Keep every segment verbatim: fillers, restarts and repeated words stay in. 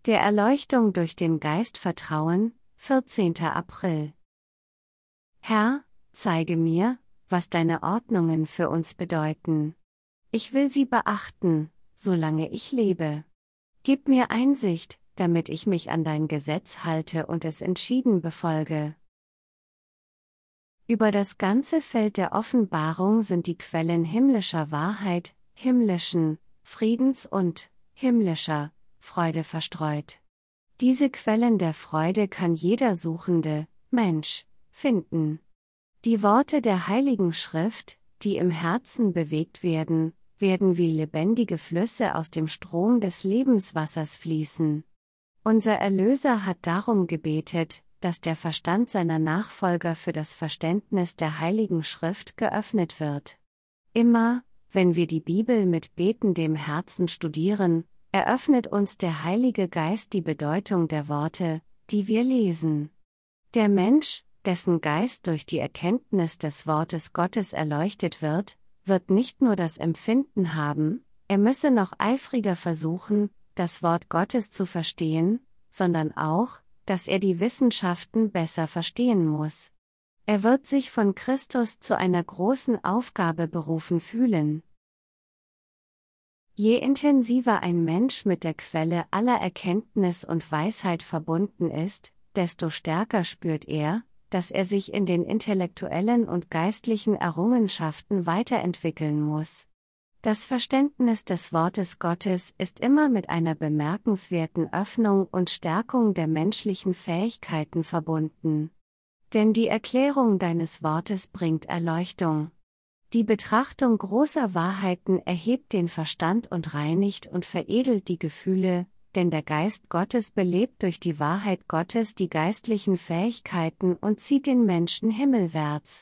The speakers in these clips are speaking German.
Der Erleuchtung durch den Geist vertrauen, vierzehnter April. Herr, zeige mir, was deine Ordnungen für uns bedeuten. Ich will sie beachten, solange ich lebe. Gib mir Einsicht, damit ich mich an dein Gesetz halte und es entschieden befolge. Über das ganze Feld der Offenbarung sind die Quellen himmlischer Wahrheit, himmlischen Friedens und himmlischer Freude verstreut. Diese Quellen der Freude kann jeder suchende Mensch finden. Die Worte der Heiligen Schrift, die im Herzen bewegt werden, werden wie lebendige Flüsse aus dem Strom des Lebenswassers fließen. Unser Erlöser hat darum gebetet, dass der Verstand seiner Nachfolger für das Verständnis der Heiligen Schrift geöffnet wird. Immer, wenn wir die Bibel mit betendem Herzen studieren, eröffnet uns der Heilige Geist die Bedeutung der Worte, die wir lesen. Der Mensch, dessen Geist durch die Erkenntnis des Wortes Gottes erleuchtet wird, wird nicht nur das Empfinden haben, er müsse noch eifriger versuchen, das Wort Gottes zu verstehen, sondern auch, dass er die Wissenschaften besser verstehen muss. Er wird sich von Christus zu einer großen Aufgabe berufen fühlen. Je intensiver ein Mensch mit der Quelle aller Erkenntnis und Weisheit verbunden ist, desto stärker spürt er, dass er sich in den intellektuellen und geistlichen Errungenschaften weiterentwickeln muss. Das Verständnis des Wortes Gottes ist immer mit einer bemerkenswerten Öffnung und Stärkung der menschlichen Fähigkeiten verbunden. Denn die Erklärung deines Wortes bringt Erleuchtung. Die Betrachtung großer Wahrheiten erhebt den Verstand und reinigt und veredelt die Gefühle, denn der Geist Gottes belebt durch die Wahrheit Gottes die geistlichen Fähigkeiten und zieht den Menschen himmelwärts.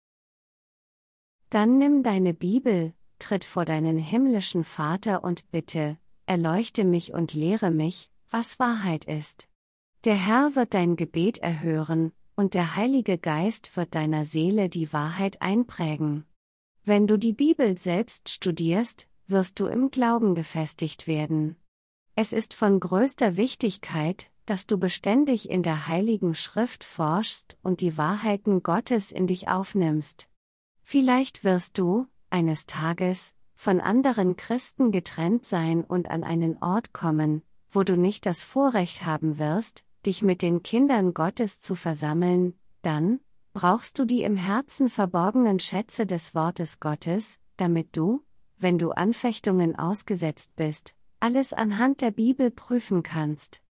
Dann nimm deine Bibel, tritt vor deinen himmlischen Vater und bitte, erleuchte mich und lehre mich, was Wahrheit ist. Der Herr wird dein Gebet erhören, und der Heilige Geist wird deiner Seele die Wahrheit einprägen. Wenn du die Bibel selbst studierst, wirst du im Glauben gefestigt werden. Es ist von größter Wichtigkeit, dass du beständig in der Heiligen Schrift forschst und die Wahrheiten Gottes in dich aufnimmst. Vielleicht wirst du, eines Tages, von anderen Christen getrennt sein und an einen Ort kommen, wo du nicht das Vorrecht haben wirst, dich mit den Kindern Gottes zu versammeln, dann brauchst du die im Herzen verborgenen Schätze des Wortes Gottes, damit du, wenn du Anfechtungen ausgesetzt bist, alles anhand der Bibel prüfen kannst.